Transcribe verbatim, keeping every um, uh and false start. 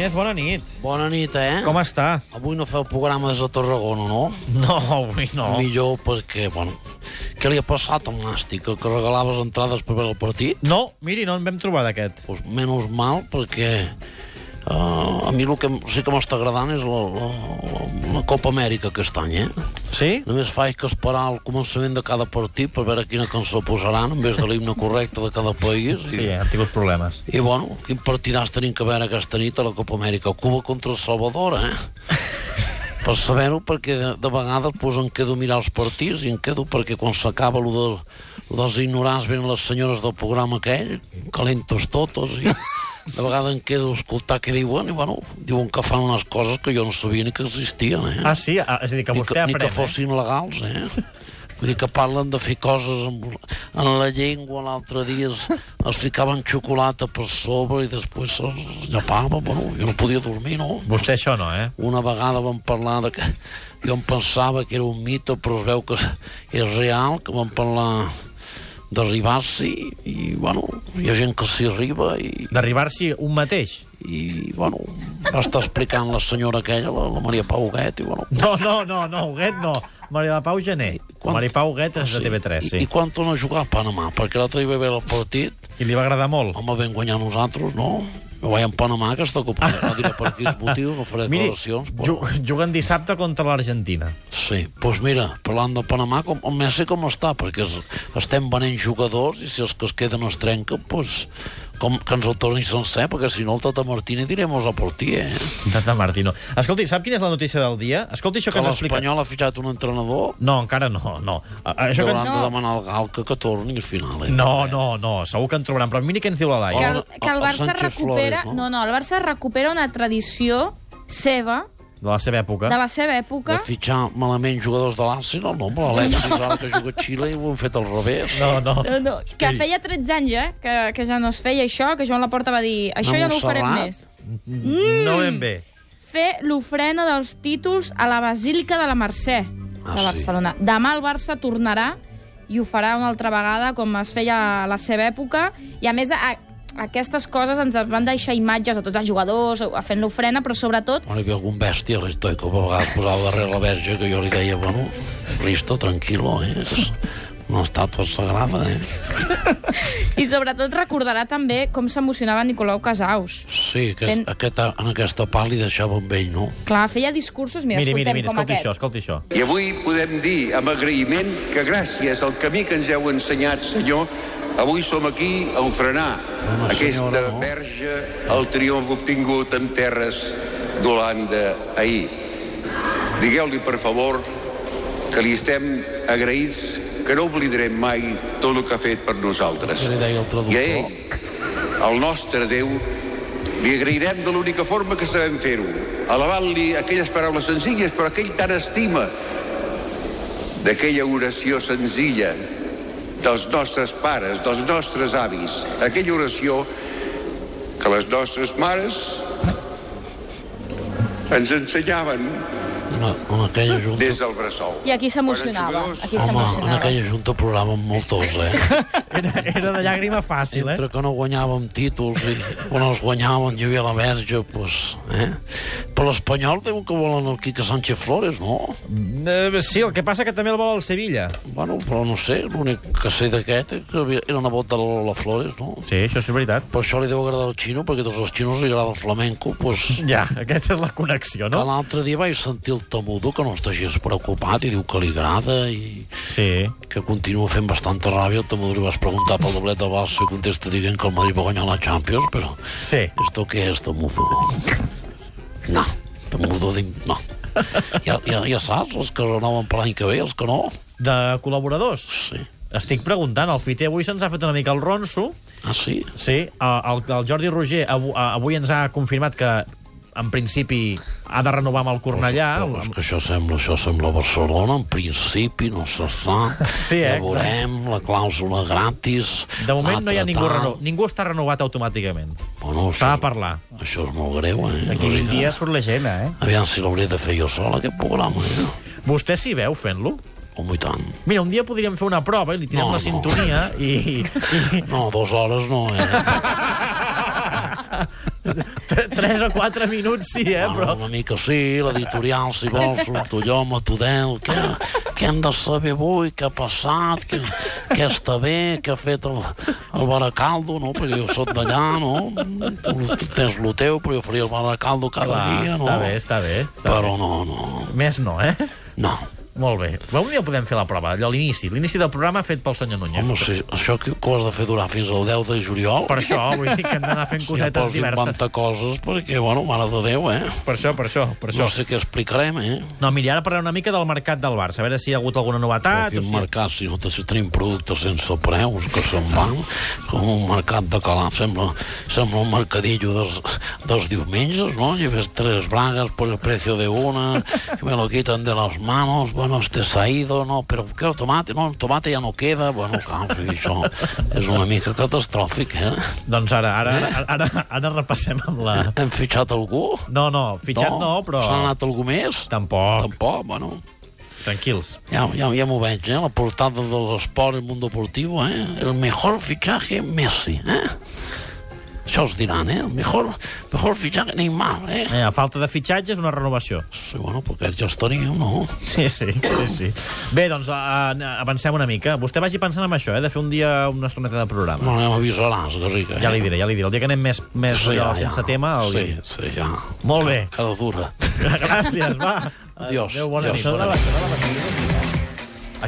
Martínez, bona nit. Bona nit, eh? Com està? Avui no feu programa des de Tarragona, no? No, avui no. Millor perquè, bueno... Què li ha passat al Nàstic? Que regalaves entrades per veure el partit? No, miri, no en vam trobar d'aquest. Pues menys mal, perquè... Uh, a mi el que sí que m'està agradant és la, la, la Copa Amèrica aquest any, eh? Sí? Només faig que esperar el començament de cada partit per veure quina cançó posaran en vez de l'himne correcte de cada país. Sí, I, han tingut problemes. I, bueno, quin partidàs tenim que veure aquesta nit a la Copa Amèrica? Cuba contra El Salvador, eh? Per saber-ho, perquè de, de vegades pues, em quedo a mirar els partits i em quedo perquè quan s'acaba lo, de, lo dels ignorants venen les senyores del programa aquell, calentes totes, i de vegades em quedo a escoltar què diuen, i bueno, diuen que fan unes coses que jo no sabia ni que existien, eh? Ah, sí? Ah, és a dir, que vostè ni que, aprèn, ni que fossin eh? legals, eh? Vull dir que parlen de fer coses en, en la llengua, l'altre dia es, es ficaven xocolata per sobre i després se'ls llapava, bueno, jo no podia dormir, no? Vostè això no, eh? Una vegada vam parlar de que... Jo em pensava que era un mite, però es veu que és real, que vam parlar d'arribar-s'hi i, bueno, hi ha gent que s'hi arriba i... D'arribar-s'hi un mateix? I, bueno, va estar explicant la senyora aquella, la, la Maria Pau Huguet, i, bueno... No, no, no, no, Huguet no. Maria Pau Gené. Quan... Maria Pau Huguet és ah, sí. de T V tres, sí. I, i quan torna a jugar a Panamà? Perquè l'altre dia va veure el partit... I li va agradar molt? Home, vam guanyar nosaltres, no? No vaig a Panamà, aquesta copa. No diré per quins motius, no faré declaracions. Miri, però... juguen dissabte contra l'Argentina. Sí, doncs pues mira, parlant de Panamà, com, el Messi com està? Perquè es, estem venent jugadors i si els que es queden es trenquen, doncs... Pues, com que ens el torni sencer, perquè si no el Tata Martínez diremos a por ti, eh? Tata Martino. Escolti, sap quina és la notícia del dia? Escolti això que, que ens explica... l'Espanyol ha fitxat un entrenador? No, encara no, no. Això que Hauran ens... de demanar al Galca que torni al final, eh? No, no, no, segur que en trobaran. Però miri què ens diu la Laia. Que el, que el Barça el recupera... Flores, no? no, no, el Barça recupera una tradició seva, De la seva època. de la seva època. De fitxar malament jugadors de l'Arsenal, no? Però l'Alexis ara que juga a Xile i ho han fet al revés. No, no. No, no, que feia tretze anys, eh? Que, que ja no es feia això, que Joan Laporta va dir això No ja no ho farem Montserrat? més. Mm. No ben bé. Fer l'ofrena dels títols a la Basílica de la Mercè Ah, de sí? Barcelona. Demà el Barça tornarà i ho farà una altra vegada, com es feia a la seva època. I, a més, a, aquestes coses ens van deixar imatges de tots els jugadors fent l'ofrena, però sobretot... Bueno, hi havia algun bèstia, Risto, que a vegades posava darrere la verge, que jo li deia, bueno, Risto, tranquilo, eh? És una estàtua sagrada, eh? I sobretot recordarà també com s'emocionava Nicolau Casaus. Sí, aquest, Fent- aquesta, en aquesta part li deixava amb ell, no? Clar, feia discursos, mira, Miri, miri, escoltem miri, com escolti aquest. això, escolti això. I avui podem dir amb agraïment que gràcies al camí que ens heu ensenyat, senyor, avui som aquí a ofrenar Home, aquesta senyora, no? verge al triomf obtingut en terres d'Holanda ahir. Digueu-li, per favor, que li estem agraïts, que no oblidarem mai tot el que ha fet per nosaltres. Què li deia el traductor? I a ell, al nostre Déu, li agrairem de l'única forma que sabem fer-ho, alabant-li aquelles paraules senzilles, però aquell tant estima d'aquella oració senzilla dels nostres pares, dels nostres avis, aquella oració que les nostres mares ens ensenyaven En, en aquella junta... des del bressol. I aquí s'emocionava. Quan els Aquí Home, en s'emocionava. aquella junta progràvem molts, eh? Era, era de llàgrima fàcil, eh? Entre que no guanyàvem títols i quan els guanyàvem hi havia la verge, doncs, eh? Però l'Espanyol diuen que volen el Quique Sánchez Flores, no? Eh, sí, el que passa que també el vol el Sevilla. Bueno, però no sé, l'únic que sé d'aquest és que havia- era nebot de la Lola Flores, no? Sí, això és veritat. Per això li deu agradar el xino, perquè a tots els xinos li agrada el flamenco, doncs... Ja, aquesta és la connexió, No? no? L'altre dia vaig sentir el Tamudo, que no està gens preocupat, i diu que li agrada i Sí. que continua fent bastanta ràbia. El Tamudo li vas preguntar pel doblet del Barça i contesta dient que el Madrid va guanyar la Champions, però... Sí. ¿Esto qué es, Tamudo? No, Tamudo, dic, no. Ja, ja, ja saps, els que renoven per l'any que ve, els que no. De col·laboradors? Sí. Estic preguntant, el Fiter avui se'ns ha fet una mica el ronso. Ah, sí? Sí, el, el Jordi Roger avui, avui ens ha confirmat que en principi ha de renovar amb el Cornellà. Però és que això sembla, això sembla Barcelona, en principi, no se sap. Sí, eh, ja veurem, la clàusula gratis. De moment no hi ha ningú tal. renovat. Ningú està renovat automàticament. Bueno, S'ha això, de parlar. això és molt greu, eh? D'aquí O sigui vint que- dies surt l'agenda, eh? Aviam si l'hauria de fer jo sol, aquest programa, eh? Vostè s'hi veu fent-lo? Com i tant. Mira, un dia podríem fer una prova i li tirem No, la no. sintonia i... i... No, dues hores no, eh? Tres o quatre minuts, sí, eh? Bueno, Però... una mica sí, l'editorial, si vols, surto jo amb la Tudel, què, què hem de saber avui, què ha passat, què, què està bé, què ha fet el, el Baracaldo, no? Perquè jo soc d'allà, no? Tu, tu tens lo teu, però jo faria el Baracaldo cada Clar, dia, no? està bé, està bé. Està Però bé. no, no, Més no, eh? no. Molt bé. Però un dia podem fer la prova, allò, l'inici. L'inici del programa fet pel senyor Núñez. Home, si, això que, que ho has de fer durar fins al deu de juliol? Per això, vull dir que hem d'anar fent Ja cosetes pots diverses. inventar coses, perquè, bueno, mare de Déu, eh? Per això, per això, per això. No sé què explicarem, eh? No, mira, ara parlarem una mica del mercat del Barça, a veure si hi ha hagut alguna novetat. Quin o si... mercat, si no si tenim productes sense preus, que se'n van, com un mercat de calat, sembla, sembla un mercadillo dels, dels diumenges, no? Lleves tres bragas por el precio de una, que me lo quitan de las manos, bueno, este se ha ido, no, pero ¿qué el tomate? No, el tomate ya no queda, bueno, clar, això és una mica catastròfic, eh? Doncs ara, ara, Eh? ara, ara, ara repassem amb la... Hem fitxat algú? No, no, fitxat no, però... S'ha anat algú més? Tampoc, Tampoc, bueno... tranquils. Ja, ja, ja m'ho veig, eh? La portada de l'esport i el món deportiu, eh? El mejor fichaje Messi, eh? Això us diran, eh? El mejor, mejor fichaje Neymar, eh? Eh, a falta de fitxatge és una renovació. Sí, bueno, perquè ja estaríem, no? Sí, sí, sí, sí. Bé, doncs uh, avancem una mica. Vostè vagi pensant en això, eh? De fer un dia una estoneta de programa. Bueno, ja m'avisaràs, Garriga. Eh? Ja li diré, ja li diré. El dia que anem més, més Sí, allò, ja, sense ja. tema... El... Sí, sí, ja. Molt bé. Cara dura. Gràcies, va. Adiós. Adéu, bona Adiós. nit. Bona nit.